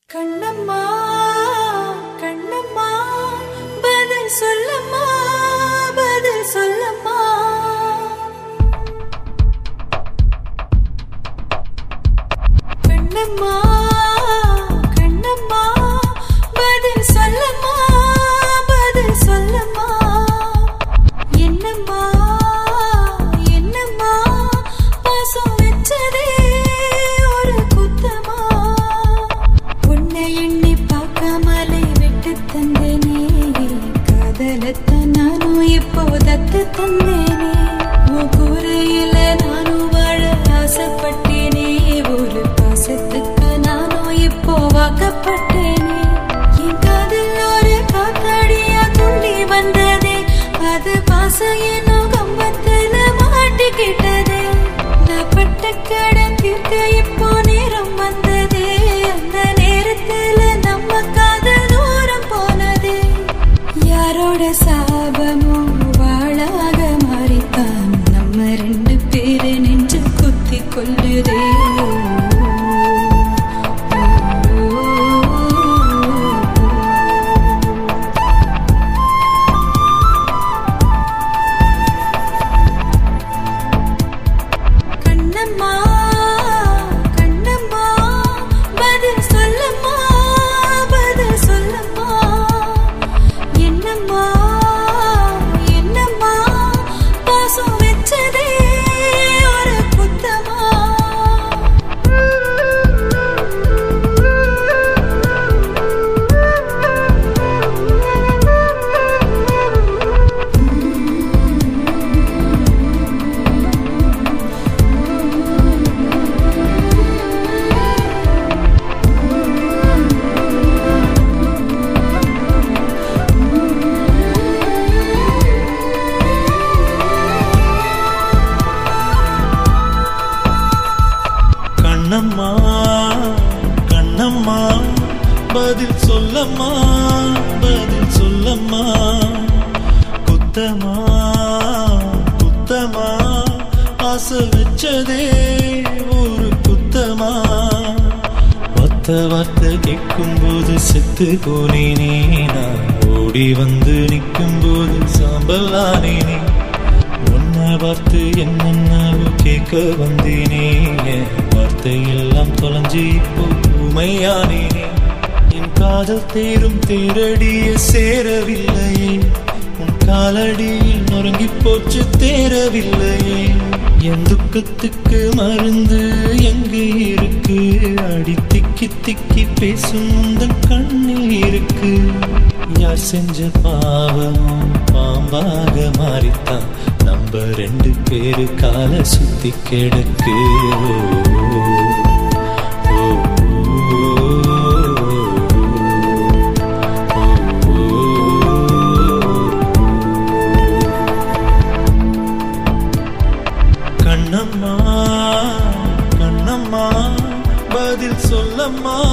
கண்ணம்மா கண்ணம்மா பதில் சொல்லம்மா பதில் சொல்லம்மா கண்ணம்மா கண்ணம்மா பதில் சொல்லம்மா பதில் சொல்லம்மா என்னம்மா என்னம்மா பாசம் வெச்சதே ஒரு குத்தமா உன்னை எண்ணி பார்க்காமலே விட்டு தந்தேனே காதலத்தான் நானும் இப்போ தத்து தந்தேனே உன் கூரையில நானும் வாழ ஆசைப்பட்டேனே ஒரு பாசத்துக்கு நானும் இப்போ வாக்கப்பட்டேனே என் காதில் ஒரு காத்தாடியா துள்ளி வந்ததே அது பாசம் என்னும் கம்பத்துல மாட்டிக்கிட்டதே நான் பட்ட கடன் தீர்க்க இப்போ நேரம் வந்ததே அந்த நேரத்துல நம்ம காதல் தூரம் போனதே யாரோட சாபமோ வாழாக மாறித்தான் நம்ம ரெண்டு பேரு நெஞ்சு குத்தி கொள்ளுதே கண்ணம்மா கண்ணம்மா பதில் சொல்லம்மா பதில் சொல்லம்மா என்னம்மா என்னம்மா பாசம் வெச்சதே ஒரு குத்தமா கண்ணம்மா கண்ணம்மா பதில் சொல்லம்மா பதில் சொல்லம்மா குத்தமா குத்தமா ஆசை வச்சதே ஒரு குத்தமா ஒத்த வார்த்தை கேட்கும் போது செத்து போனேனே நான் ஓடி வந்து நிற்கும் போது சாம்பலானேனே உன்னை பார்த்து என்னென்னவோ கேட்க வந்தேனே வார்த்தையெல்லாம் தொலைஞ்சு இப்போ ஊமையானேனே என் காதல் தேரும் தேரடிய சேரவில்லையே உன் காலடியில் நொறுங்கி போச்சு தேரவில்லையே என் துக்கத்துக்கு மருந்து எங்கே இருக்கு அடி திக்கி திக்கி பேசும் உந்தன் கண்ணில் இருக்கு யார் செஞ்ச பாவமும் பாம்பாக மாறித்தான் நம்ம ரெண்டு பேரு கால சுத்தி கிடக்கு கண்ணம்மா கண்ணம்மா பதில் சொல்லம்மா